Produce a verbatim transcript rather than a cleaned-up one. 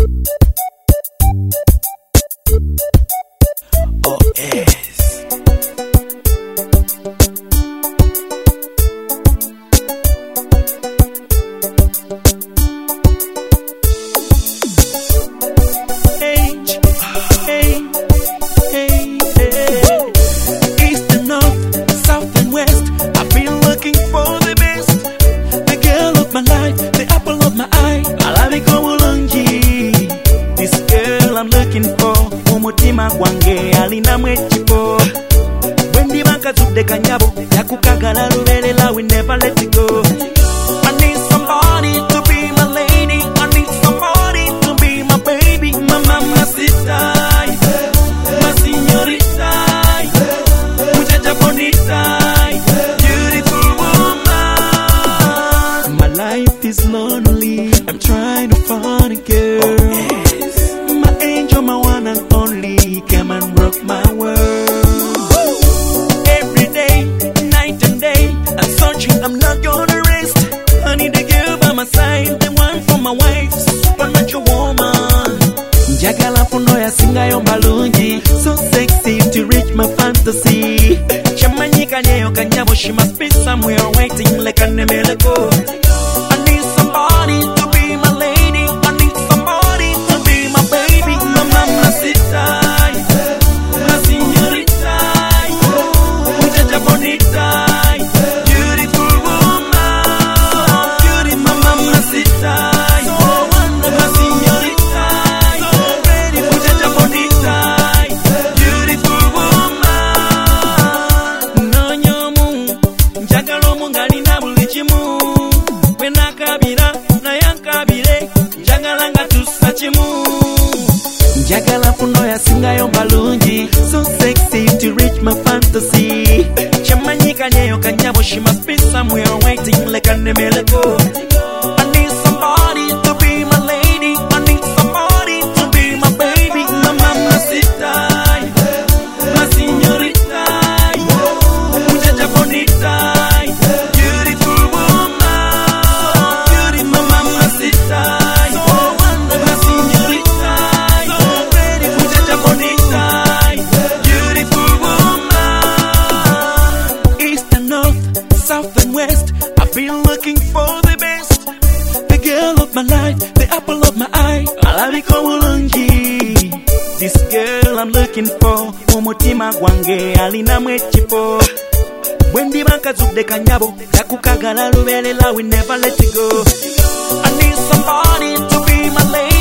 Oh yes. I'm looking for umutima gwange alina mwechipo Wendi banka zubde kanyabo yakukagala lubelela we never let it go I need somebody to be my lady I need somebody to be my baby my mamacita my señorita muchacha bonita beautiful woman My life is lonely I'm trying to find a girl My one and only, come and rock my world. Every day, night and day, I'm searching, I'm not gonna rest. I need a girl by my side, the one for my wife, supernatural woman. Njagala funo ya singa yo balungi, so sexy to reach my fantasy. Chamanyika nyeyo kanyabo, she must be somewhere waiting like a nemeleko. I need somebody to be my lady, I need somebody to be my baby. Mamacita, la señorita, muchacha bonita, beautiful woman, beauty mamacita, la señorita, muchacha bonita, beautiful woman. No nyomu, njagalo mungali na bulichimu, wenakabira na yankabire, njagala nga tusachimu. Njagala funo ya singa yo balungi So sexy to reach my fantasy Chamanyika nyeyo kanyabo She must be somewhere waiting like a nemeleko I need somebody to be my lady I need somebody to be my baby My mamacita My señorita Muchacha bonita Beautiful woman Beauty my mamacita My señorita Beautiful woman East and north, south and west I've been looking for the best The girl of my life, the apple of my eye Alabiko ulungi This girl I'm looking for Umutima gwange alina mwechipo Wendi banka zubde kanyabo yakukagala lubelela we never let it go I need somebody to be my lady